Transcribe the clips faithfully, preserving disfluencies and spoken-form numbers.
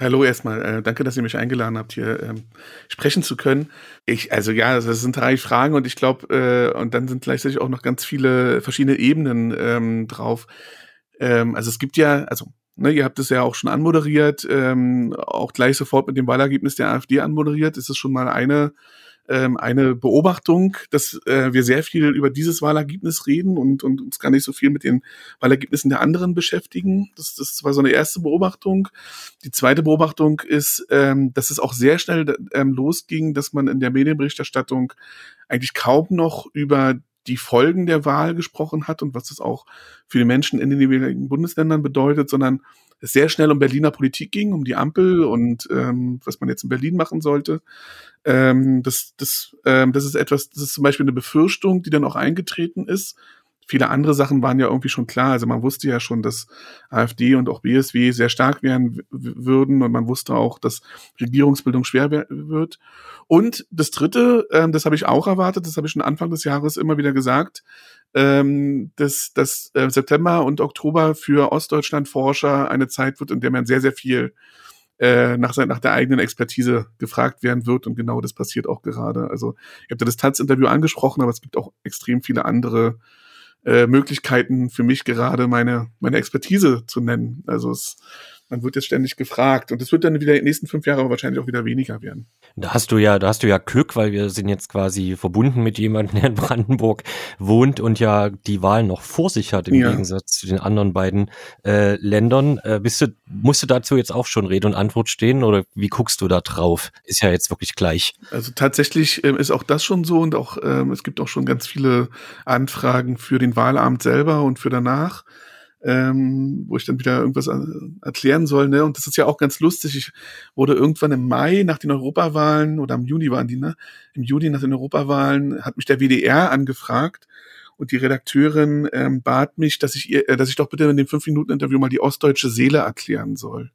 Hallo erstmal, äh, danke, dass ihr mich eingeladen habt, hier ähm, sprechen zu können. Ich, also ja, das sind drei Fragen und ich glaube, äh, und dann sind gleichzeitig auch noch ganz viele verschiedene Ebenen ähm, drauf. Ähm, also es gibt ja, also ne, ihr habt es ja auch schon anmoderiert, ähm, auch gleich sofort mit dem Wahlergebnis der AfD anmoderiert. Das ist schon mal eine ähm, eine Beobachtung, dass äh, wir sehr viel über dieses Wahlergebnis reden und, und uns gar nicht so viel mit den Wahlergebnissen der anderen beschäftigen. Das, das war so eine erste Beobachtung. Die zweite Beobachtung ist, ähm, dass es auch sehr schnell ähm, losging, dass man in der Medienberichterstattung eigentlich kaum noch über die Folgen der Wahl gesprochen hat und was das auch für die Menschen in den jeweiligen Bundesländern bedeutet, sondern es sehr schnell um Berliner Politik ging, um die Ampel und ähm, was man jetzt in Berlin machen sollte. Ähm, das, das, ähm, das ist etwas, das ist zum Beispiel eine Befürchtung, die dann auch eingetreten ist. Viele andere Sachen waren ja irgendwie schon klar. Also man wusste ja schon, dass AfD und auch B S W sehr stark werden w- würden und man wusste auch, dass Regierungsbildung schwer wer- wird. Und das Dritte, ähm, das habe ich auch erwartet, das habe ich schon Anfang des Jahres immer wieder gesagt, ähm, dass, dass äh, September und Oktober für Ostdeutschland-Forscher eine Zeit wird, in der man sehr, sehr viel äh, nach, sein, nach der eigenen Expertise gefragt werden wird und genau das passiert auch gerade. Also ich habe das Taz-Interview angesprochen, aber es gibt auch extrem viele andere äh, Möglichkeiten für mich gerade meine meine Expertise zu nennen. Also es, man wird jetzt ständig gefragt und es wird dann wieder die nächsten fünf Jahre wahrscheinlich auch wieder weniger werden. Da hast du ja, da hast du ja Glück, weil wir sind jetzt quasi verbunden mit jemandem, der in Brandenburg wohnt und ja die Wahl noch vor sich hat im Ja. Gegensatz zu den anderen beiden äh, Ländern. Äh, bist du, musst du dazu jetzt auch schon Rede und Antwort stehen oder wie guckst du da drauf? Ist ja jetzt wirklich gleich. Also tatsächlich ähm, ist auch das schon so und auch ähm, es gibt auch schon ganz viele Anfragen für den Wahlabend selber und für danach. Ähm, wo ich dann wieder irgendwas äh, erklären soll, ne? Und das ist ja auch ganz lustig. Ich wurde irgendwann im Mai nach den Europawahlen oder im Juni waren die, ne? Im Juni nach den Europawahlen hat mich der W D R angefragt und die Redakteurin ähm, bat mich, dass ich ihr, äh, dass ich doch bitte in dem fünf Minuten Interview mal die ostdeutsche Seele erklären soll.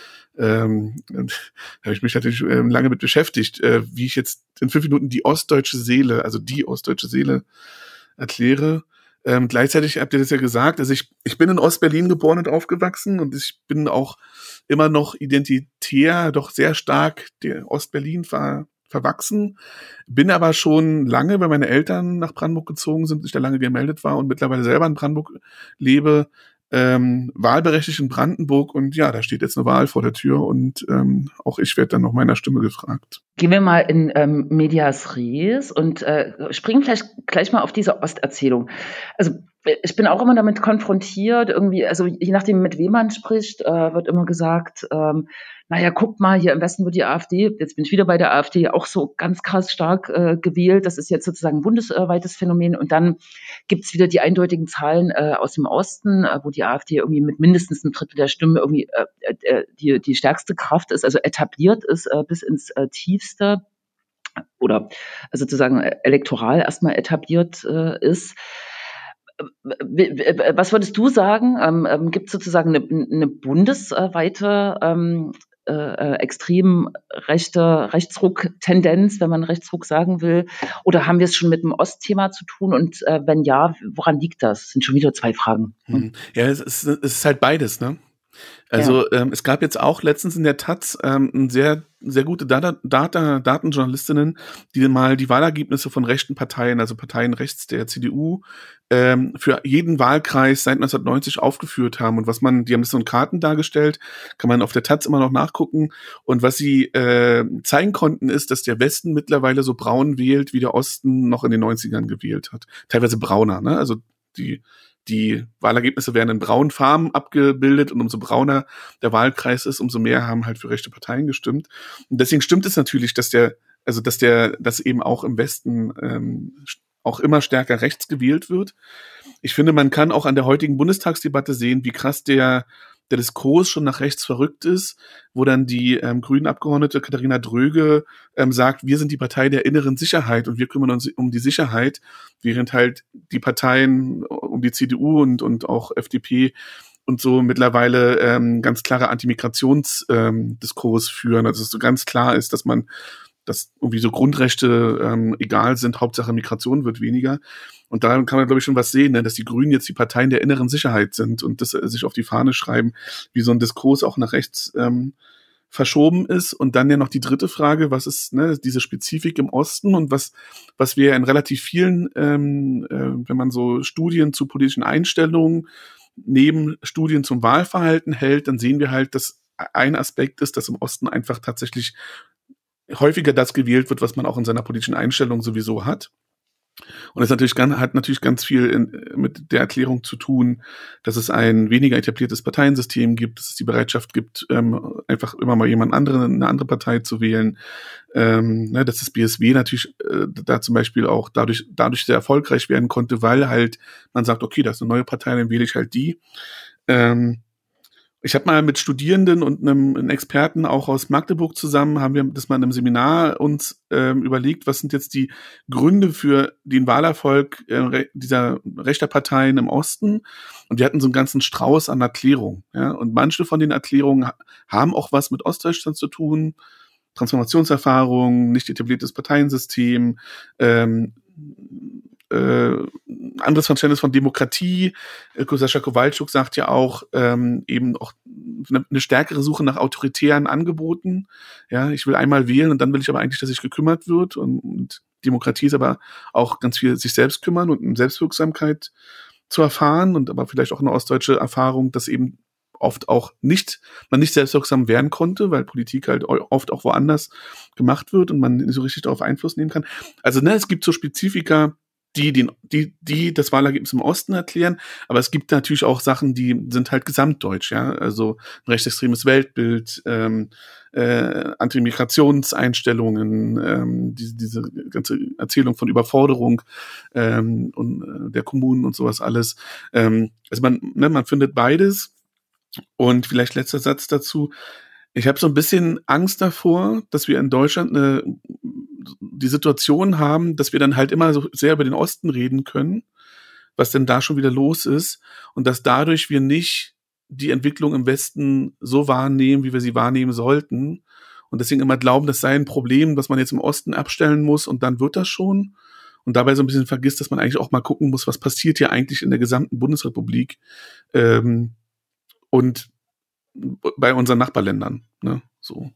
Ähm, und da habe ich mich natürlich ähm, lange mit beschäftigt, äh, wie ich jetzt in fünf Minuten die ostdeutsche Seele, also die ostdeutsche Seele erkläre. Ähm, gleichzeitig habt ihr das ja gesagt, also ich, ich bin in Ostberlin geboren und aufgewachsen und ich bin auch immer noch identitär doch sehr stark der Ostberlin ver, verwachsen, bin aber schon lange, weil meine Eltern nach Brandenburg gezogen sind, ich da lange gemeldet war und mittlerweile selber in Brandenburg lebe, ähm, wahlberechtigt in Brandenburg und ja, da steht jetzt eine Wahl vor der Tür und ähm, auch ich werde dann nach meiner Stimme gefragt. Gehen wir mal in ähm, Medias Res und äh, springen vielleicht gleich mal auf diese Osterzählung. Also ich bin auch immer damit konfrontiert, irgendwie, also je nachdem, mit wem man spricht, äh, wird immer gesagt, ähm, naja, guck mal, hier im Westen wird die AfD, jetzt bin ich wieder bei der AfD, auch so ganz krass stark äh, gewählt. Das ist jetzt sozusagen ein bundesweites Phänomen. Und dann gibt's wieder die eindeutigen Zahlen äh, aus dem Osten, äh, wo die AfD irgendwie mit mindestens einem Drittel der Stimmen irgendwie äh, äh, die, die stärkste Kraft ist, also etabliert ist äh, bis ins äh, Tiefste oder sozusagen elektoral erstmal etabliert äh, ist. Was würdest du sagen? Ähm, gibt es sozusagen eine, eine bundesweite ähm, äh, extrem rechte Rechtsruck-Tendenz, wenn man Rechtsruck sagen will? Oder haben wir es schon mit dem Ostthema zu tun? Und äh, wenn ja, woran liegt das? Das sind schon wieder zwei Fragen. Hm. Ja, es ist, es ist halt beides, ne? Also ja. ähm, es gab jetzt auch letztens in der Taz ähm, ein sehr sehr gute Data, Data, Datenjournalistinnen, die mal die Wahlergebnisse von rechten Parteien, also Parteien rechts der C D U, ähm, für jeden Wahlkreis seit neunzehnhundertneunzig aufgeführt haben. Und was man, die haben das so in Karten dargestellt, kann man auf der Taz immer noch nachgucken. Und was sie äh, zeigen konnten, ist, dass der Westen mittlerweile so braun wählt, wie der Osten noch in den neunzigern gewählt hat. Teilweise brauner, ne? Also die Die Wahlergebnisse werden in braunen Farben abgebildet und umso brauner der Wahlkreis ist, umso mehr haben halt für rechte Parteien gestimmt. Und deswegen stimmt es natürlich, dass der, also dass der, dass eben auch im Westen ähm, auch immer stärker rechts gewählt wird. Ich finde, man kann auch an der heutigen Bundestagsdebatte sehen, wie krass der der Diskurs schon nach rechts verrückt ist, wo dann die ähm, grünen Abgeordnete Katharina Dröge ähm, sagt, wir sind die Partei der inneren Sicherheit und wir kümmern uns um die Sicherheit, während halt die Parteien um die C D U und, und auch F D P und so mittlerweile ähm, ganz klare Anti-Migrations-Diskurs ähm, führen. Also dass es so ganz klar ist, dass man dass irgendwie so Grundrechte ähm, egal sind, Hauptsache Migration wird weniger. Und da kann man, glaube ich, schon was sehen, ne? Dass die Grünen jetzt die Parteien der inneren Sicherheit sind und das äh, sich auf die Fahne schreiben, wie so ein Diskurs auch nach rechts ähm, verschoben ist. Und dann ja noch die dritte Frage, was ist ne, diese Spezifik im Osten und was was wir in relativ vielen, ähm, äh, wenn man so Studien zu politischen Einstellungen neben Studien zum Wahlverhalten hält, dann sehen wir halt, dass ein Aspekt ist, dass im Osten einfach tatsächlich häufiger das gewählt wird, was man auch in seiner politischen Einstellung sowieso hat. Und das natürlich ganz, hat natürlich ganz viel in, mit der Erklärung zu tun, dass es ein weniger etabliertes Parteiensystem gibt, dass es die Bereitschaft gibt, ähm, einfach immer mal jemand anderen, eine andere Partei zu wählen, ähm, ne, dass das B S W natürlich äh, da zum Beispiel auch dadurch, dadurch sehr erfolgreich werden konnte, weil halt man sagt, okay, das ist eine neue Partei, dann wähle ich halt die. Ähm, Ich habe mal mit Studierenden und einem, einem Experten auch aus Magdeburg zusammen, haben wir das mal in einem Seminar uns ähm, überlegt, was sind jetzt die Gründe für den Wahlerfolg äh, dieser rechter Parteien im Osten. Und wir hatten so einen ganzen Strauß an Erklärungen. Ja? Und manche von den Erklärungen ha- haben auch was mit Ostdeutschland zu tun. Transformationserfahrung, nicht etabliertes Parteiensystem, ähm, äh, anderes Verständnis von Demokratie. Äh, Sascha Kowalczuk sagt ja auch ähm, eben auch eine, eine stärkere Suche nach autoritären Angeboten. Ja, ich will einmal wählen und dann will ich aber eigentlich, dass sich gekümmert wird. Und, und Demokratie ist aber auch ganz viel sich selbst kümmern und eine Selbstwirksamkeit zu erfahren und aber vielleicht auch eine ostdeutsche Erfahrung, dass eben oft auch nicht, man nicht selbstwirksam werden konnte, weil Politik halt oft auch woanders gemacht wird und man nicht so richtig darauf Einfluss nehmen kann. Also, ne, es gibt so Spezifika, die, den, die, die das Wahlergebnis im Osten erklären, aber es gibt natürlich auch Sachen, die sind halt gesamtdeutsch, ja, also ein rechtsextremes Weltbild, ähm, äh, Anti-Migrationseinstellungen, ähm, diese, diese ganze Erzählung von Überforderung ähm, und äh, der Kommunen und sowas alles. Ähm, also man, ne, man findet beides. Und vielleicht letzter Satz dazu. Ich habe so ein bisschen Angst davor, dass wir in Deutschland eine, die Situation haben, dass wir dann halt immer so sehr über den Osten reden können, was denn da schon wieder los ist und dass dadurch wir nicht die Entwicklung im Westen so wahrnehmen, wie wir sie wahrnehmen sollten und deswegen immer glauben, das sei ein Problem, was man jetzt im Osten abstellen muss und dann wird das schon und dabei so ein bisschen vergisst, dass man eigentlich auch mal gucken muss, was passiert hier eigentlich in der gesamten Bundesrepublik ähm, und bei unseren Nachbarländern, ne, so.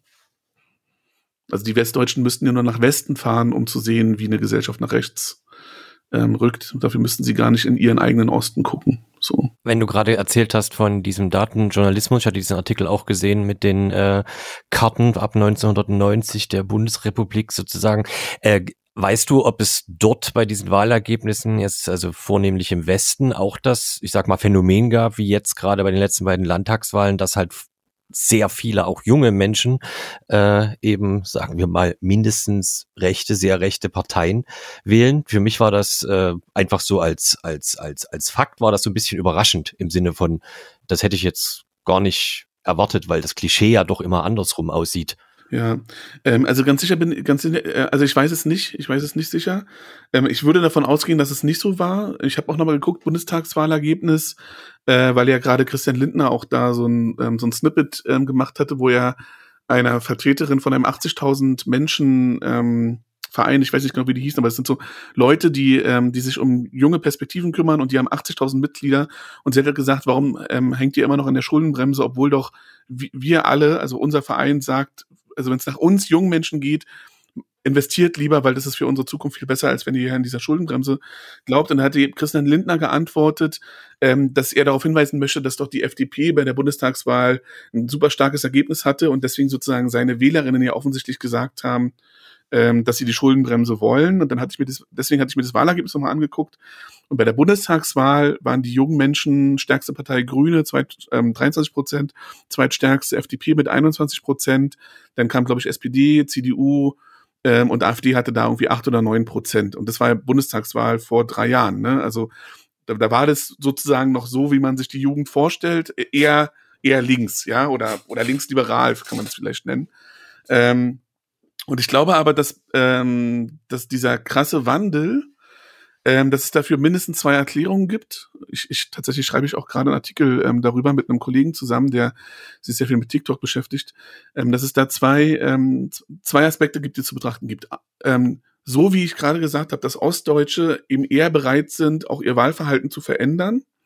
Also die Westdeutschen müssten ja nur nach Westen fahren, um zu sehen, wie eine Gesellschaft nach rechts ähm, rückt. Und dafür müssten sie gar nicht in ihren eigenen Osten gucken, so. Wenn du gerade erzählt hast von diesem Datenjournalismus, ich hatte diesen Artikel auch gesehen mit den äh, Karten ab neunzehnhundertneunzig der Bundesrepublik sozusagen, äh, weißt du, ob es dort bei diesen Wahlergebnissen jetzt, also vornehmlich im Westen, auch das, ich sag mal, Phänomen gab, wie jetzt gerade bei den letzten beiden Landtagswahlen, dass halt sehr viele, auch junge Menschen, äh, eben, sagen wir mal, mindestens rechte, sehr rechte Parteien wählen? Für mich war das äh, einfach so als, als, als, als Fakt war das so ein bisschen überraschend im Sinne von, das hätte ich jetzt gar nicht erwartet, weil das Klischee ja doch immer andersrum aussieht. Ja, ähm, also ganz sicher bin, ganz sicher, äh, also ich weiß es nicht, ich weiß es nicht sicher. Ähm, ich würde davon ausgehen, dass es nicht so war. Ich habe auch nochmal geguckt, Bundestagswahlergebnis, äh, weil ja gerade Christian Lindner auch da so ein, ähm, so ein Snippet ähm, gemacht hatte, wo er einer Vertreterin von einem achtzigtausend Menschen ähm, Verein, ich weiß nicht genau, wie die hießen, aber es sind so Leute, die ähm, die sich um junge Perspektiven kümmern und die haben achtzigtausend Mitglieder und sie hat halt gesagt, warum ähm, hängt ihr immer noch an der Schuldenbremse, obwohl doch wir alle, also unser Verein sagt, also wenn es nach uns jungen Menschen geht, investiert lieber, weil das ist für unsere Zukunft viel besser, als wenn ihr hier an dieser Schuldenbremse glaubt. Und dann hat Christian Lindner geantwortet, ähm, dass er darauf hinweisen möchte, dass doch die F D P bei der Bundestagswahl ein super starkes Ergebnis hatte und deswegen sozusagen seine Wählerinnen ja offensichtlich gesagt haben, ähm, dass sie die Schuldenbremse wollen. Und dann hatte ich mir das, deswegen hatte ich mir das Wahlergebnis nochmal angeguckt. Und bei der Bundestagswahl waren die jungen Menschen stärkste Partei Grüne, zweit, ähm, dreiundzwanzig Prozent, zweitstärkste F D P mit einundzwanzig Prozent. Dann kam, glaube ich, S P D, C D U ähm, und AfD hatte da irgendwie acht oder neun Prozent. Und das war ja Bundestagswahl vor drei Jahren. Ne? Also da, da war das sozusagen noch so, wie man sich die Jugend vorstellt, eher eher links, ja, oder oder linksliberal kann man das vielleicht nennen. Ähm, und ich glaube aber, dass ähm, dass dieser krasse Wandel, Ähm, dass es dafür mindestens zwei Erklärungen gibt. Ich, ich tatsächlich schreibe ich auch gerade einen Artikel ähm, darüber mit einem Kollegen zusammen, der sich sehr viel mit TikTok beschäftigt, ähm, dass es da zwei ähm, zwei Aspekte gibt, die zu betrachten gibt. Ähm, so wie ich gerade gesagt habe, dass Ostdeutsche eben eher bereit sind, auch ihr Wahlverhalten zu verändern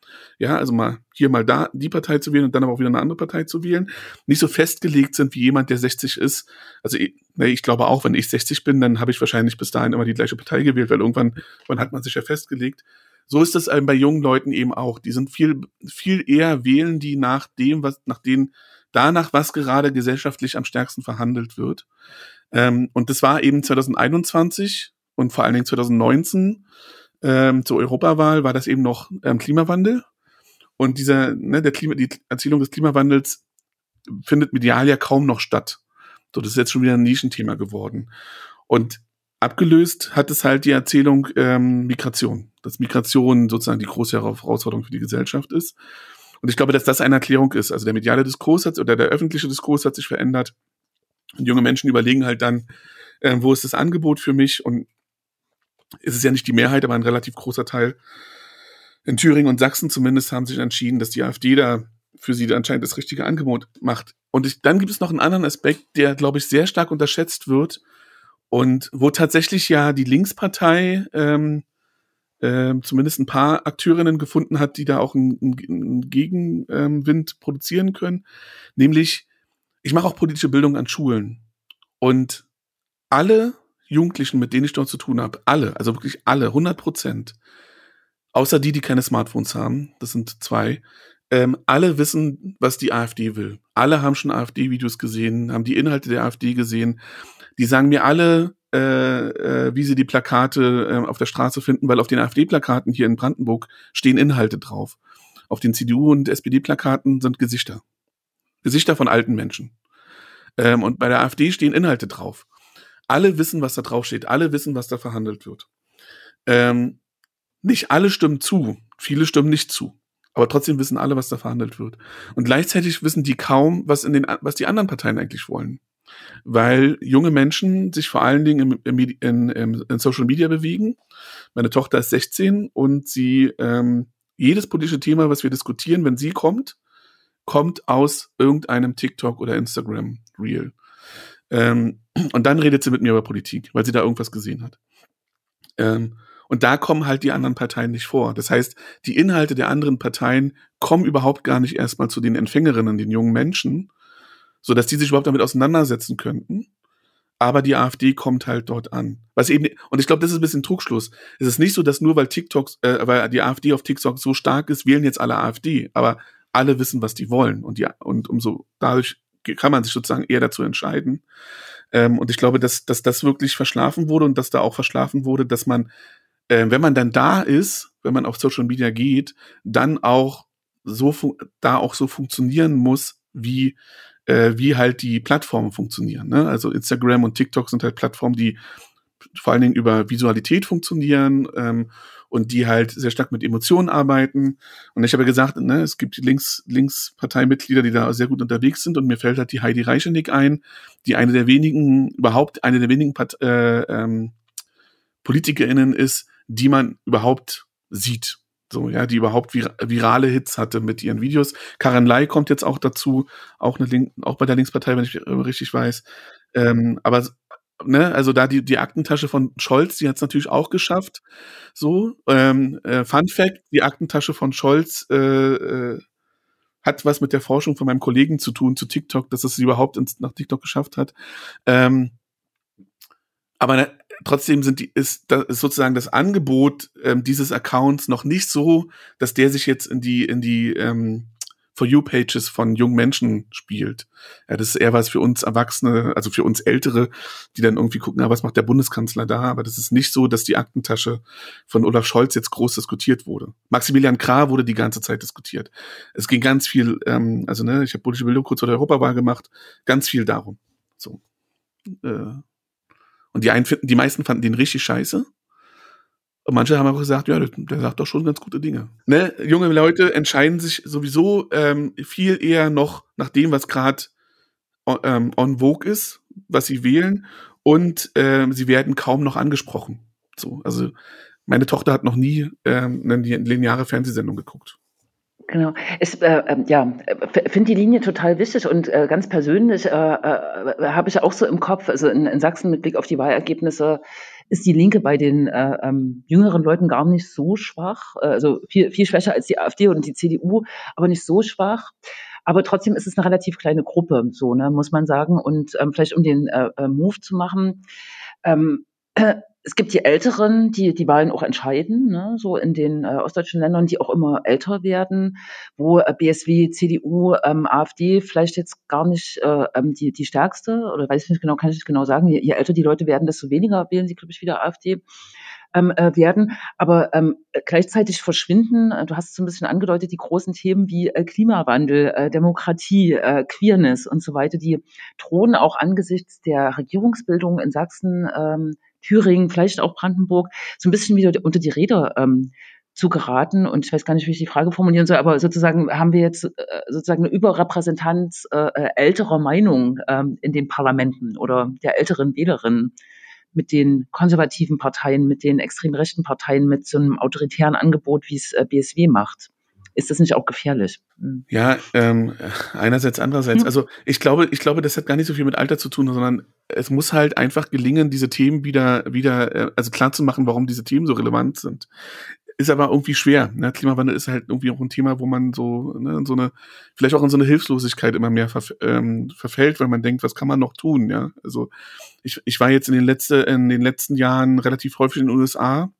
Ja, also mal hier mal da die Partei zu wählen und dann aber auch wieder eine andere Partei zu wählen, nicht so festgelegt sind wie jemand, der sechzig ist. Also ich, ne, ich glaube auch, wenn ich sechzig bin, dann habe ich wahrscheinlich bis dahin immer die gleiche Partei gewählt, weil irgendwann, wann hat man sich ja festgelegt. So ist es bei jungen Leuten eben auch. Die sind viel, viel eher wählen die nach dem, was, nach den, danach, was gerade gesellschaftlich am stärksten verhandelt wird. Ähm, und das war eben zwanzig einundzwanzig und vor allen Dingen zwanzig neunzehn ähm, zur Europawahl war das eben noch ähm, Klimawandel. Und dieser, ne, der Klima, die Erzählung des Klimawandels findet medial ja kaum noch statt. So, das ist jetzt schon wieder ein Nischenthema geworden. Und abgelöst hat es halt die Erzählung ähm, Migration. Dass Migration sozusagen die große Herausforderung für die Gesellschaft ist. Und ich glaube, dass das eine Erklärung ist. Also der mediale Diskurs hat, oder der öffentliche Diskurs hat sich verändert. Und junge Menschen überlegen halt dann, äh, wo ist das Angebot für mich? Und es ist ja nicht die Mehrheit, aber ein relativ großer Teil. In Thüringen und Sachsen zumindest haben sich entschieden, dass die AfD da für sie anscheinend das richtige Angebot macht. Und ich, dann gibt es noch einen anderen Aspekt, der, glaube ich, sehr stark unterschätzt wird und wo tatsächlich ja die Linkspartei ähm, äh, zumindest ein paar Akteurinnen gefunden hat, die da auch einen, einen Gegenwind ähm, produzieren können. Nämlich, ich mache auch politische Bildung an Schulen. Und alle Jugendlichen, mit denen ich dort zu tun habe, alle, also wirklich alle, hundert Prozent, außer die, die keine Smartphones haben, das sind zwei, ähm, alle wissen, was die AfD will. Alle haben schon AfD-Videos gesehen, haben die Inhalte der AfD gesehen. Die sagen mir alle, äh, äh, wie sie die Plakate äh, auf der Straße finden, weil auf den AfD-Plakaten hier in Brandenburg stehen Inhalte drauf. Auf den C D U- und S P D-Plakaten sind Gesichter. Gesichter von alten Menschen. Ähm, und bei der AfD stehen Inhalte drauf. Alle wissen, was da drauf steht. Alle wissen, was da verhandelt wird. Ähm, nicht alle stimmen zu. Viele stimmen nicht zu. Aber trotzdem wissen alle, was da verhandelt wird. Und gleichzeitig wissen die kaum, was in den, was die anderen Parteien eigentlich wollen. Weil junge Menschen sich vor allen Dingen im, im, in, in Social Media bewegen. Meine Tochter ist sechzehn und sie, ähm, jedes politische Thema, was wir diskutieren, wenn sie kommt, kommt aus irgendeinem TikTok oder Instagram Reel. Ähm, und dann redet sie mit mir über Politik, weil sie da irgendwas gesehen hat. Ähm, und da kommen halt die anderen Parteien nicht vor. Das heißt, die Inhalte der anderen Parteien kommen überhaupt gar nicht erstmal zu den Empfängerinnen, den jungen Menschen, sodass die sich überhaupt damit auseinandersetzen könnten. Aber die AfD kommt halt dort an. Was eben, und ich glaube, das ist ein bisschen Trugschluss. Es ist nicht so, dass nur weil TikTok, äh, weil die AfD auf TikTok so stark ist, wählen jetzt alle AfD. Aber alle wissen, was die wollen. Und, die, und umso dadurch kann man sich sozusagen eher dazu entscheiden. Ähm, und ich glaube, dass, dass das wirklich verschlafen wurde und dass da auch verschlafen wurde, dass man, äh, wenn man dann da ist, wenn man auf Social Media geht, dann auch so fun- da auch so funktionieren muss, wie äh, wie halt die Plattformen funktionieren. Ne? Also Instagram und TikTok sind halt Plattformen, die vor allen Dingen über Visualität funktionieren ähm, und die halt sehr stark mit Emotionen arbeiten. Und ich habe ja gesagt, ne, es gibt Links, Linksparteimitglieder, die da sehr gut unterwegs sind. Und mir fällt halt die Heidi Reichenig ein, die eine der wenigen, überhaupt eine der wenigen Part- äh, ähm, PolitikerInnen ist, die man überhaupt sieht. So, ja, die überhaupt vir- virale Hits hatte mit ihren Videos. Karin Ley kommt jetzt auch dazu, auch eine Link- auch bei der Linkspartei, wenn ich äh, richtig weiß. Ähm, aber ne, also da die, die Aktentasche von Scholz, die hat es natürlich auch geschafft. So, ähm, äh, Fun Fact, die Aktentasche von Scholz äh, äh, hat was mit der Forschung von meinem Kollegen zu tun, zu TikTok, dass es sie überhaupt ins, nach TikTok geschafft hat. Ähm, aber ne, trotzdem sind die, ist, da ist sozusagen das Angebot ähm, dieses Accounts noch nicht so, dass der sich jetzt in die, in die ähm, For You-Pages von jungen Menschen spielt. Ja, das ist eher was für uns Erwachsene, also für uns Ältere, die dann irgendwie gucken, ah, was macht der Bundeskanzler da? Aber das ist nicht so, dass die Aktentasche von Olaf Scholz jetzt groß diskutiert wurde. Maximilian Krah wurde die ganze Zeit diskutiert. Es ging ganz viel, ähm, also ne, ich habe politische Bildung kurz vor der Europawahl gemacht, ganz viel darum. So. Äh, Und die einen finden, die meisten fanden den richtig scheiße. Und manche haben auch gesagt, ja, der, der sagt doch schon ganz gute Dinge. Ne? Junge Leute entscheiden sich sowieso ähm, viel eher noch nach dem, was gerade ähm, on vogue ist, was sie wählen. Und ähm, sie werden kaum noch angesprochen. So, also meine Tochter hat noch nie ähm, eine lineare Fernsehsendung geguckt. Genau. Ich äh, äh, ja, finde die Linie total wichtig und äh, ganz persönlich äh, äh, habe ich auch so im Kopf, also in, in Sachsen mit Blick auf die Wahlergebnisse ist die Linke bei den äh, ähm, jüngeren Leuten gar nicht so schwach, äh, also viel, viel schwächer als die AfD und die C D U, aber nicht so schwach. Aber trotzdem ist es eine relativ kleine Gruppe, so, ne, muss man sagen. Und ähm, vielleicht um den äh, äh, Move zu machen, ähm, äh, es gibt die Älteren, die die Wahlen auch entscheiden, ne, so in den äh, ostdeutschen Ländern, die auch immer älter werden, wo äh, B S W, C D U, ähm, AfD vielleicht jetzt gar nicht äh, ähm, die die stärkste, oder weiß ich nicht genau, kann ich nicht genau sagen. Je, je älter die Leute werden, desto weniger wählen sie, glaube ich, wieder AfD. Ähm, äh, werden. Aber ähm, gleichzeitig verschwinden, äh, du hast es so ein bisschen angedeutet, die großen Themen wie äh, Klimawandel, äh, Demokratie, äh, Queerness und so weiter, die drohen auch angesichts der Regierungsbildung in Sachsen, ähm, Thüringen, vielleicht auch Brandenburg, so ein bisschen wieder unter die Räder ähm, zu geraten. Und ich weiß gar nicht, wie ich die Frage formulieren soll, aber sozusagen haben wir jetzt äh, sozusagen eine Überrepräsentanz äh, äh, älterer Meinung ähm, in den Parlamenten oder der älteren Wählerinnen mit den konservativen Parteien, mit den extrem rechten Parteien, mit so einem autoritären Angebot, wie es äh, B S W macht. Ist das nicht auch gefährlich? Mhm. Ja, ähm, einerseits, andererseits. Also ich glaube, ich glaube, das hat gar nicht so viel mit Alter zu tun, sondern es muss halt einfach gelingen, diese Themen wieder, wieder, äh, also klar zu machen, warum diese Themen so relevant sind. Ist aber irgendwie schwer. Ne? Klimawandel ist halt irgendwie auch ein Thema, wo man so, ne, in so eine, vielleicht auch in so eine Hilflosigkeit immer mehr verf ähm, verfällt, weil man denkt, was kann man noch tun? Ja, also ich, ich war jetzt in den letzten, in den letzten Jahren relativ häufig in den U S A,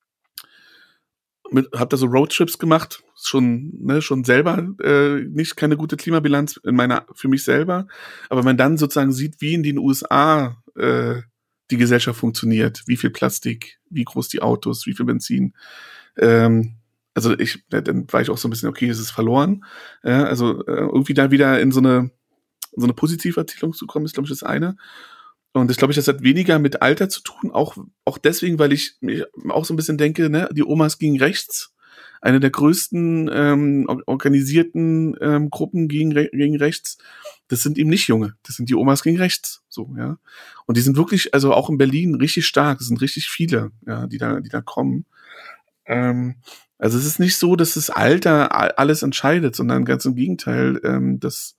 mit, hab da so Roadtrips gemacht, schon, ne, schon selber äh, nicht keine gute Klimabilanz in meiner für mich selber, aber man dann sozusagen sieht, wie in den U S A äh, die Gesellschaft funktioniert, wie viel Plastik, wie groß die Autos, wie viel Benzin. Ähm, also ich, dann war ich auch so ein bisschen, okay, es ist verloren. Ja, also äh, irgendwie da wieder in so eine so eine positive Erzählung zu kommen, ist, glaube ich, das eine. Und das, glaube ich, das hat weniger mit Alter zu tun, auch auch deswegen, weil ich mir auch so ein bisschen denke, ne, die Omas gegen rechts, eine der größten ähm, organisierten ähm, Gruppen gegen, gegen rechts, das sind eben nicht Junge, das sind die Omas gegen rechts, so, ja. Und die sind wirklich, also auch in Berlin richtig stark, es sind richtig viele, ja, die da, die da kommen. Ähm, also es ist nicht so, dass das Alter alles entscheidet, sondern ganz im Gegenteil, ähm, das,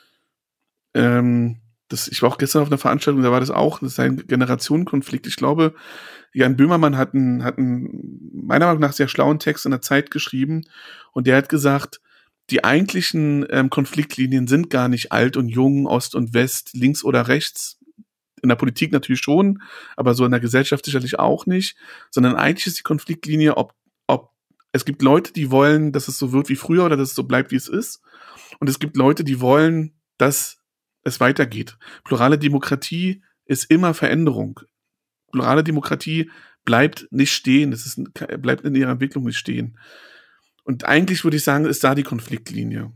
ähm, das, ich war auch gestern auf einer Veranstaltung, da war das auch, das ist ein Generationenkonflikt. Ich glaube, Jan Böhmermann hat einen, hat einen meiner Meinung nach sehr schlauen Text in der Zeit geschrieben und der hat gesagt, die eigentlichen ähm, Konfliktlinien sind gar nicht alt und jung, Ost und West, links oder rechts. In der Politik natürlich schon, aber so in der Gesellschaft sicherlich auch nicht, sondern eigentlich ist die Konfliktlinie, ob, ob es gibt Leute, die wollen, dass es so wird wie früher oder dass es so bleibt, wie es ist. Und es gibt Leute, die wollen, dass es weitergeht. Plurale Demokratie ist immer Veränderung. Plurale Demokratie bleibt nicht stehen. Es ist, bleibt in ihrer Entwicklung nicht stehen. Und eigentlich würde ich sagen, ist da die Konfliktlinie.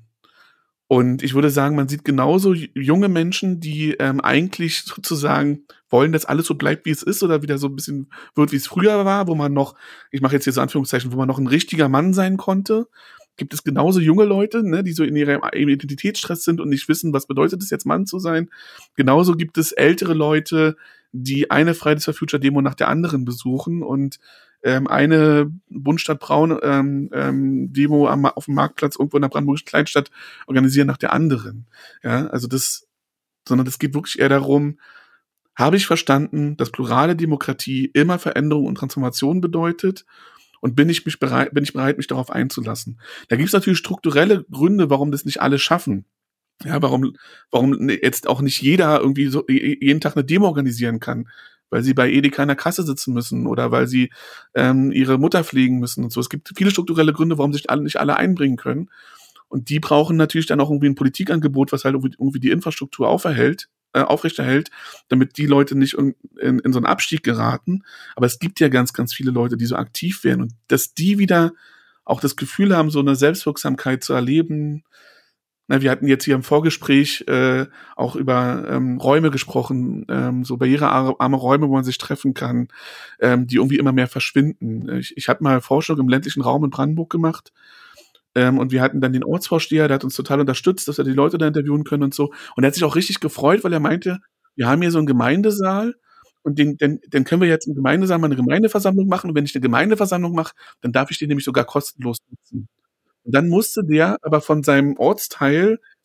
Und ich würde sagen, man sieht genauso junge Menschen, die ähm, eigentlich sozusagen wollen, dass alles so bleibt, wie es ist oder wieder so ein bisschen wird, wie es früher war, wo man noch, ich mache jetzt hier so Anführungszeichen, wo man noch ein richtiger Mann sein konnte. Gibt es genauso junge Leute, ne, die so in ihrem Identitätsstress sind und nicht wissen, was bedeutet es jetzt, Mann zu sein. Genauso gibt es ältere Leute, die eine Fridays for Future Demo nach der anderen besuchen und ähm, eine Bundesstadt Braun ähm, ähm, Demo am, auf dem Marktplatz irgendwo in der brandenburgischen Kleinstadt organisieren nach der anderen. Ja, also das, sondern es geht wirklich eher darum, habe ich verstanden, dass plurale Demokratie immer Veränderung und Transformation bedeutet und bin ich mich bereit, bin ich bereit, mich darauf einzulassen. Da gibt es natürlich strukturelle Gründe, warum das nicht alle schaffen. Ja, warum, warum jetzt auch nicht jeder irgendwie so jeden Tag eine Demo organisieren kann, weil sie bei Edeka in der Kasse sitzen müssen oder weil sie ähm, ihre Mutter pflegen müssen und so. Es gibt viele strukturelle Gründe, warum sich alle nicht alle einbringen können. Und die brauchen natürlich dann auch irgendwie ein Politikangebot, was halt irgendwie, irgendwie die Infrastruktur auferhält, äh, aufrechterhält, damit die Leute nicht in, in, in so einen Abstieg geraten. Aber es gibt ja ganz, ganz viele Leute, die so aktiv werden und dass die wieder auch das Gefühl haben, so eine Selbstwirksamkeit zu erleben. Na, wir hatten jetzt hier im Vorgespräch äh, auch über ähm, Räume gesprochen, ähm, so barrierearme Räume, wo man sich treffen kann, ähm, die irgendwie immer mehr verschwinden. Ich, ich hatte mal Forschung im ländlichen Raum in Brandenburg gemacht ähm, und wir hatten dann den Ortsvorsteher, der hat uns total unterstützt, dass wir die Leute da interviewen können und so. Und er hat sich auch richtig gefreut, weil er meinte, wir haben hier so einen Gemeindesaal und den, den, den können wir jetzt im Gemeindesaal mal eine Gemeindeversammlung machen. Und wenn ich eine Gemeindeversammlung mache, dann darf ich den nämlich sogar kostenlos nutzen. Und dann musste der aber von seinem Ortsteil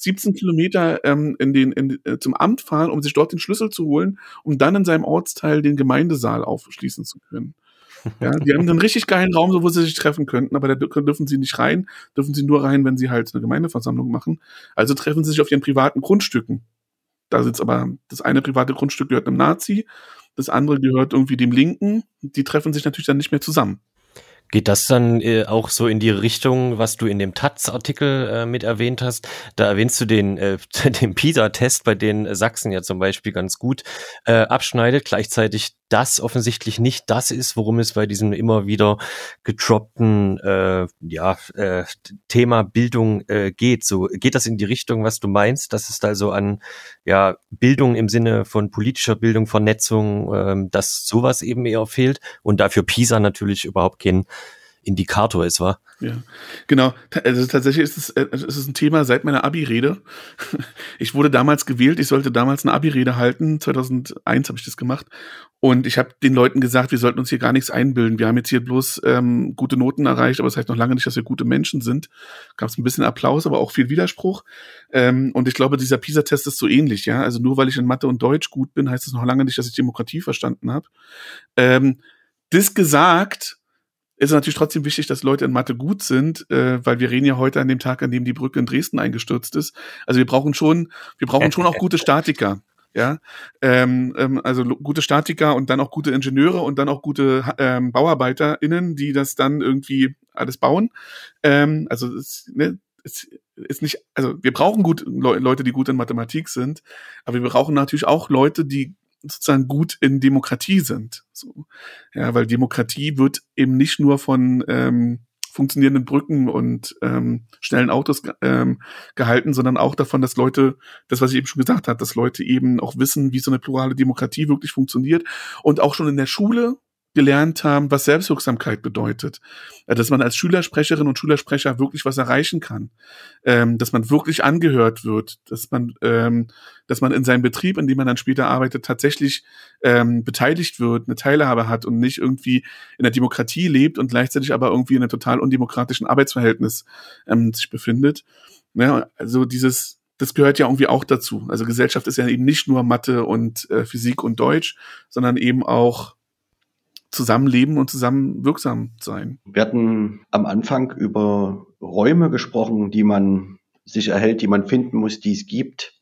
siebzehn Kilometer ähm, in den, in, äh, zum Amt fahren, um sich dort den Schlüssel zu holen, um dann in seinem Ortsteil den Gemeindesaal aufschließen zu können. Ja, die haben einen richtig geilen Raum, so wo sie sich treffen könnten, aber da dürfen sie nicht rein, dürfen sie nur rein, wenn sie halt eine Gemeindeversammlung machen. Also treffen sie sich auf ihren privaten Grundstücken. Da sitzt aber, das eine private Grundstück gehört einem Nazi, das andere gehört irgendwie dem Linken. Die treffen sich natürlich dann nicht mehr zusammen. Geht das dann äh, auch so in die Richtung, was du in dem Taz-Artikel äh, mit erwähnt hast? Da erwähnst du den, äh, den PISA-Test, bei dem Sachsen ja zum Beispiel ganz gut äh, abschneidet, gleichzeitig das offensichtlich nicht das ist, worum es bei diesem immer wieder gedroppten äh, ja, äh, Thema Bildung äh, geht. So geht das in die Richtung, was du meinst, dass es da so an ja Bildung im Sinne von politischer Bildung, Vernetzung, äh, dass sowas eben eher fehlt und dafür PISA natürlich überhaupt kein Indikator ist, war? Ja, genau. Also tatsächlich ist es, es ist ein Thema seit meiner Abi-Rede. Ich wurde damals gewählt, ich sollte damals eine Abi-Rede halten. zweitausendeins habe ich das gemacht. Und ich habe den Leuten gesagt, wir sollten uns hier gar nichts einbilden. Wir haben jetzt hier bloß ähm, gute Noten erreicht, aber das heißt noch lange nicht, dass wir gute Menschen sind. Gab es ein bisschen Applaus, aber auch viel Widerspruch. Ähm, und ich glaube, dieser PISA-Test ist so ähnlich. Ja, also nur weil ich in Mathe und Deutsch gut bin, heißt es noch lange nicht, dass ich Demokratie verstanden habe. Ähm, das gesagt, ist natürlich trotzdem wichtig, dass Leute in Mathe gut sind, äh, weil wir reden ja heute an dem Tag, an dem die Brücke in Dresden eingestürzt ist. Also wir brauchen schon, wir brauchen schon auch gute Statiker, ja, ähm, ähm, also gute Statiker und dann auch gute Ingenieure und dann auch gute ähm, BauarbeiterInnen, die das dann irgendwie alles bauen. Ähm, also es, ne, es ist nicht, also wir brauchen gut Le- Leute, die gut in Mathematik sind, aber wir brauchen natürlich auch Leute, die sozusagen gut in Demokratie sind. So. Ja, weil Demokratie wird eben nicht nur von ähm, funktionierenden Brücken und ähm, schnellen Autos ähm, gehalten, sondern auch davon, dass Leute, das, was ich eben schon gesagt habe, dass Leute eben auch wissen, wie so eine plurale Demokratie wirklich funktioniert und auch schon in der Schule gelernt haben, was Selbstwirksamkeit bedeutet. Dass man als Schülersprecherin und Schülersprecher wirklich was erreichen kann. Ähm, dass man wirklich angehört wird. Dass man, ähm, dass man in seinem Betrieb, in dem man dann später arbeitet, tatsächlich ähm, beteiligt wird, eine Teilhabe hat und nicht irgendwie in der Demokratie lebt und gleichzeitig aber irgendwie in einem total undemokratischen Arbeitsverhältnis ähm, sich befindet. Ja, also dieses, das gehört ja irgendwie auch dazu. Also Gesellschaft ist ja eben nicht nur Mathe und äh, Physik und Deutsch, sondern eben auch zusammenleben und zusammen wirksam sein. Wir hatten am Anfang über Räume gesprochen, die man sich erhält, die man finden muss, die es gibt.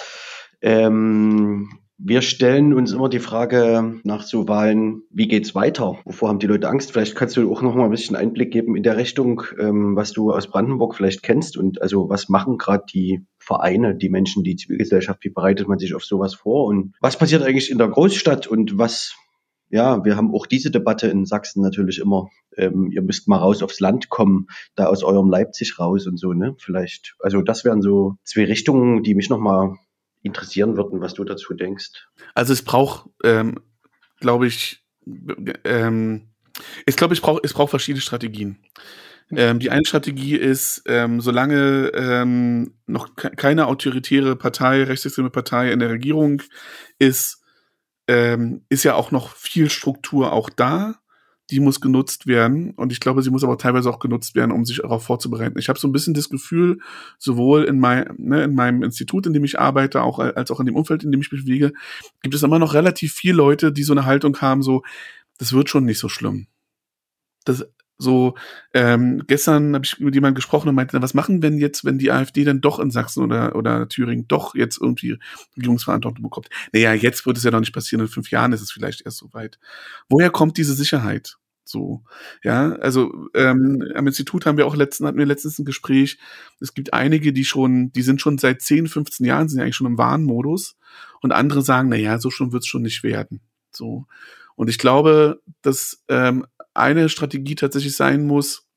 Ähm, wir stellen uns immer die Frage nach so Wahlen, wie geht's weiter? Wovor haben die Leute Angst? Vielleicht kannst du auch noch mal ein bisschen Einblick geben in der Richtung, ähm, was du aus Brandenburg vielleicht kennst und also was machen gerade die Vereine, die Menschen, die Zivilgesellschaft, wie bereitet man sich auf sowas vor und was passiert eigentlich in der Großstadt und was ja, wir haben auch diese Debatte in Sachsen natürlich immer. Ähm, ihr müsst mal raus aufs Land kommen, da aus eurem Leipzig raus und so, ne? Vielleicht, also das wären so zwei Richtungen, die mich nochmal interessieren würden, was du dazu denkst. Also es braucht, ähm, glaube ich, ähm, ich glaube, ich brauche, es braucht verschiedene Strategien. Ähm, die eine Strategie ist, ähm, solange ähm, noch ke- keine autoritäre Partei, rechtsextreme Partei in der Regierung ist, ähm, ist ja auch noch viel Struktur auch da, die muss genutzt werden und ich glaube, sie muss aber teilweise auch genutzt werden, um sich darauf vorzubereiten. Ich habe so ein bisschen das Gefühl, sowohl in, mein, ne, in meinem Institut, in dem ich arbeite, auch als auch in dem Umfeld, in dem ich mich bewege, gibt es immer noch relativ viele Leute, die so eine Haltung haben, so, das wird schon nicht so schlimm. Das so, ähm, gestern habe ich mit jemandem gesprochen und meinte, was machen wenn jetzt, wenn die AfD dann doch in Sachsen oder, oder Thüringen doch jetzt irgendwie Regierungsverantwortung bekommt? Naja, jetzt wird es ja noch nicht passieren, in fünf Jahren ist es vielleicht erst soweit. Woher kommt diese Sicherheit? So, ja, also ähm, am Institut haben wir auch letzten, hatten wir letztens ein Gespräch, es gibt einige, die schon, die sind schon seit zehn, fünfzehn Jahren, sind ja eigentlich schon im Warnmodus und andere sagen, naja, so schon wird es schon nicht werden. So. Und ich glaube, dass ähm, eine Strategie tatsächlich sein muss,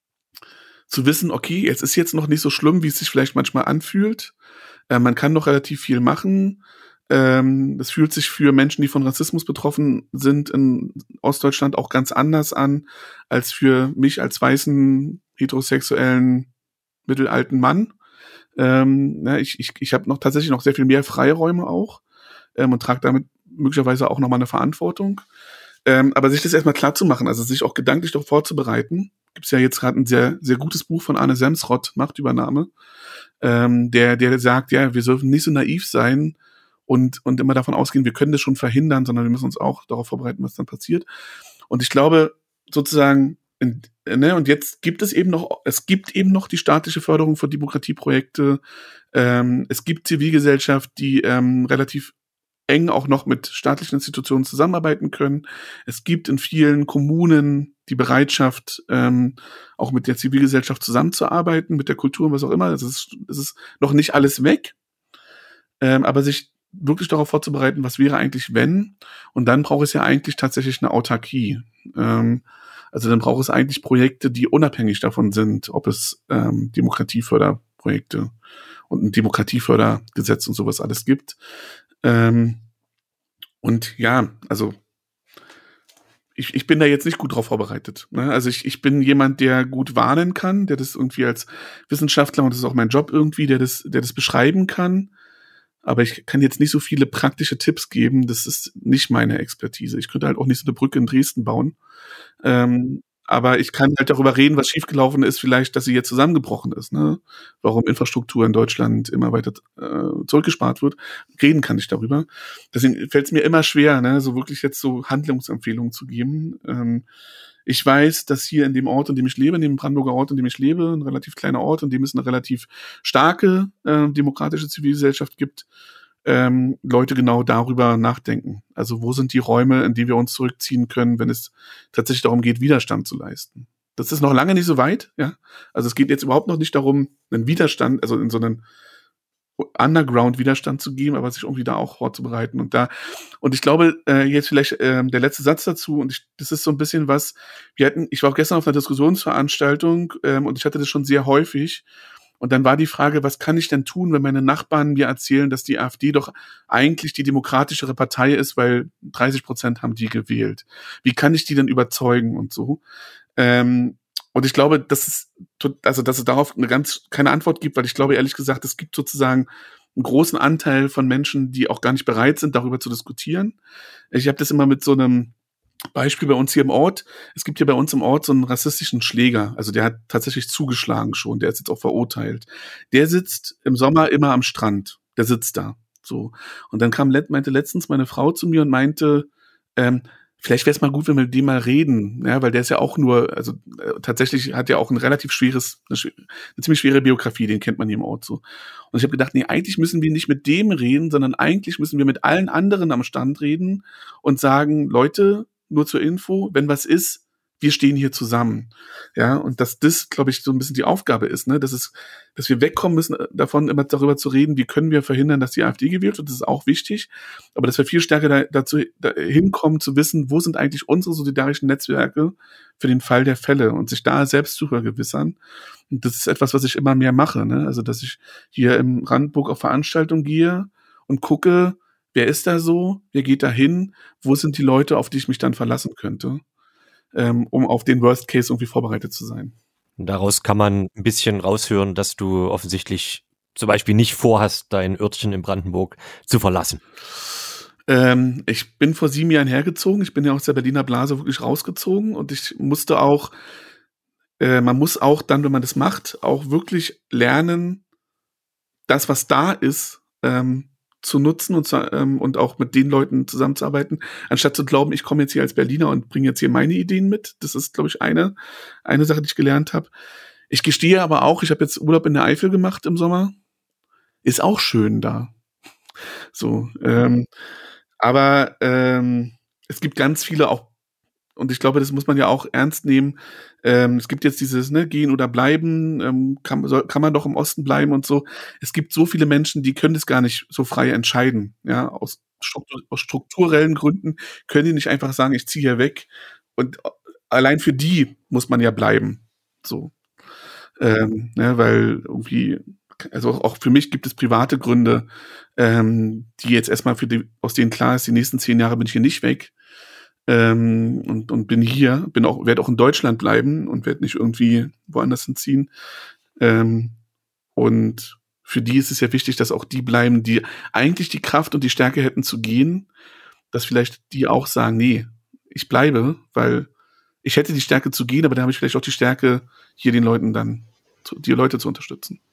zu wissen, okay, es ist jetzt noch nicht so schlimm, wie es sich vielleicht manchmal anfühlt. Äh, man kann noch relativ viel machen. Ähm, das fühlt sich für Menschen, die von Rassismus betroffen sind, in Ostdeutschland auch ganz anders an, als für mich als weißen, heterosexuellen, mittelalten Mann. Ähm, ne, ich ich, ich habe noch tatsächlich noch sehr viel mehr Freiräume auch ähm, und trage damit möglicherweise auch nochmal eine Verantwortung. Ähm, aber sich das erstmal klar zu machen, also sich auch gedanklich darauf vorzubereiten. Gibt es ja jetzt gerade ein sehr, sehr gutes Buch von Arne Semsrott, Machtübernahme, ähm, der, der sagt, ja, wir dürfen nicht so naiv sein und, und immer davon ausgehen, wir können das schon verhindern, sondern wir müssen uns auch darauf vorbereiten, was dann passiert. Und ich glaube, sozusagen, in, ne, und jetzt gibt es eben noch, es gibt eben noch die staatliche Förderung von Demokratieprojekte. Ähm, es gibt Zivilgesellschaft, die ähm, relativ eng auch noch mit staatlichen Institutionen zusammenarbeiten können. Es gibt in vielen Kommunen die Bereitschaft, ähm, auch mit der Zivilgesellschaft zusammenzuarbeiten, mit der Kultur und was auch immer. Es ist, es ist noch nicht alles weg, ähm, aber sich wirklich darauf vorzubereiten, was wäre eigentlich, wenn. Und dann braucht es ja eigentlich tatsächlich eine Autarkie. Ähm, also dann braucht es eigentlich Projekte, die unabhängig davon sind, ob es ähm, Demokratieförderprojekte und ein Demokratiefördergesetz und sowas alles gibt. Ähm, und ja, also ich, ich bin da jetzt nicht gut drauf vorbereitet. Ne? Also ich, ich bin jemand, der gut warnen kann, der das irgendwie als Wissenschaftler, und das ist auch mein Job irgendwie, der das, der das beschreiben kann. Aber ich kann jetzt nicht so viele praktische Tipps geben. Das ist nicht meine Expertise. Ich könnte halt auch nicht so eine Brücke in Dresden bauen. Ähm, aber ich kann halt darüber reden, was schiefgelaufen ist, vielleicht, dass sie jetzt zusammengebrochen ist, ne? Warum Infrastruktur in Deutschland immer weiter äh, zurückgespart wird. Reden kann ich darüber. Deswegen fällt es mir immer schwer, ne, so wirklich jetzt so Handlungsempfehlungen zu geben. Ähm, ich weiß, dass hier in dem Ort, in dem ich lebe, in dem Brandenburger Ort, in dem ich lebe, ein relativ kleiner Ort, in dem es eine relativ starke äh, demokratische Zivilgesellschaft gibt, ähm, Leute genau darüber nachdenken. Also wo sind die Räume, in die wir uns zurückziehen können, wenn es tatsächlich darum geht, Widerstand zu leisten. Das ist noch lange nicht so weit, ja. Also es geht jetzt überhaupt noch nicht darum, einen Widerstand, also in so einen Underground-Widerstand zu geben, aber sich irgendwie da auch vorzubereiten und da. Und ich glaube, äh, jetzt vielleicht ähm, der letzte Satz dazu, und ich, das ist so ein bisschen was, wir hatten, ich war auch gestern auf einer Diskussionsveranstaltung ähm, und ich hatte das schon sehr häufig. Und dann war die Frage, was kann ich denn tun, wenn meine Nachbarn mir erzählen, dass die AfD doch eigentlich die demokratischere Partei ist, weil dreißig Prozent haben die gewählt. Wie kann ich die denn überzeugen und so? Ähm, und ich glaube, dass es, also, dass es darauf eine ganz, keine Antwort gibt, weil ich glaube, ehrlich gesagt, es gibt sozusagen einen großen Anteil von Menschen, die auch gar nicht bereit sind, darüber zu diskutieren. Ich habe das immer mit so einem Beispiel bei uns hier im Ort. Es gibt hier bei uns im Ort so einen rassistischen Schläger. Also der hat tatsächlich zugeschlagen schon. Der ist jetzt auch verurteilt. Der sitzt im Sommer immer am Strand. Der sitzt da. So. Und dann kam, meinte letztens meine Frau zu mir und meinte, ähm, vielleicht wäre es mal gut, wenn wir mit dem mal reden. Ja, weil der ist ja auch nur, also äh, tatsächlich hat er auch ein relativ schweres, eine, eine ziemlich schwere Biografie. Den kennt man hier im Ort so. Und ich habe gedacht, nee, eigentlich müssen wir nicht mit dem reden, sondern eigentlich müssen wir mit allen anderen am Stand reden und sagen, Leute, nur zur Info, wenn was ist, wir stehen hier zusammen. Ja, und dass das, glaube ich, so ein bisschen die Aufgabe ist, ne, dass es, dass wir wegkommen müssen, davon immer darüber zu reden, wie können wir verhindern, dass die AfD gewählt wird, das ist auch wichtig, aber dass wir viel stärker da, dazu da hinkommen, zu wissen, wo sind eigentlich unsere solidarischen Netzwerke für den Fall der Fälle und sich da selbst zu vergewissern. Und das ist etwas, was ich immer mehr mache, ne, also dass ich hier im Brandenburg auf Veranstaltungen gehe und gucke, wer ist da so? Wer geht da hin? Wo sind die Leute, auf die ich mich dann verlassen könnte, ähm, um auf den Worst Case irgendwie vorbereitet zu sein? Daraus kann man ein bisschen raushören, dass du offensichtlich zum Beispiel nicht vorhast, dein Örtchen in Brandenburg zu verlassen. Ähm, ich bin vor sieben Jahren hergezogen. Ich bin ja aus der Berliner Blase wirklich rausgezogen und ich musste auch, äh, man muss auch dann, wenn man das macht, auch wirklich lernen, das, was da ist, ähm, zu nutzen und, zu, ähm, und auch mit den Leuten zusammenzuarbeiten, anstatt zu glauben, ich komme jetzt hier als Berliner und bringe jetzt hier meine Ideen mit. Das ist, glaube ich, eine, eine Sache, die ich gelernt habe. Ich gestehe aber auch, ich habe jetzt Urlaub in der Eifel gemacht im Sommer. Ist auch schön da. So, ähm, aber ähm, es gibt ganz viele auch, und ich glaube, das muss man ja auch ernst nehmen. Ähm, es gibt jetzt dieses, ne, gehen oder bleiben, ähm, kann, soll, kann man doch im Osten bleiben und so. Es gibt so viele Menschen, die können das gar nicht so frei entscheiden. Ja, aus, Struktur, aus strukturellen Gründen können die nicht einfach sagen, ich ziehe hier weg. Und allein für die muss man ja bleiben. So, ähm, ne, weil irgendwie, also auch für mich gibt es private Gründe, ähm, die jetzt erstmal für die, aus denen klar ist, die nächsten zehn Jahre bin ich hier nicht weg. Ähm, und, und bin hier, bin auch, werde auch in Deutschland bleiben und werde nicht irgendwie woanders hinziehen. Ähm, und für die ist es ja wichtig, dass auch die bleiben, die eigentlich die Kraft und die Stärke hätten zu gehen, dass vielleicht die auch sagen, nee, ich bleibe, weil ich hätte die Stärke zu gehen, aber da habe ich vielleicht auch die Stärke, hier den Leuten dann, die Leute zu unterstützen.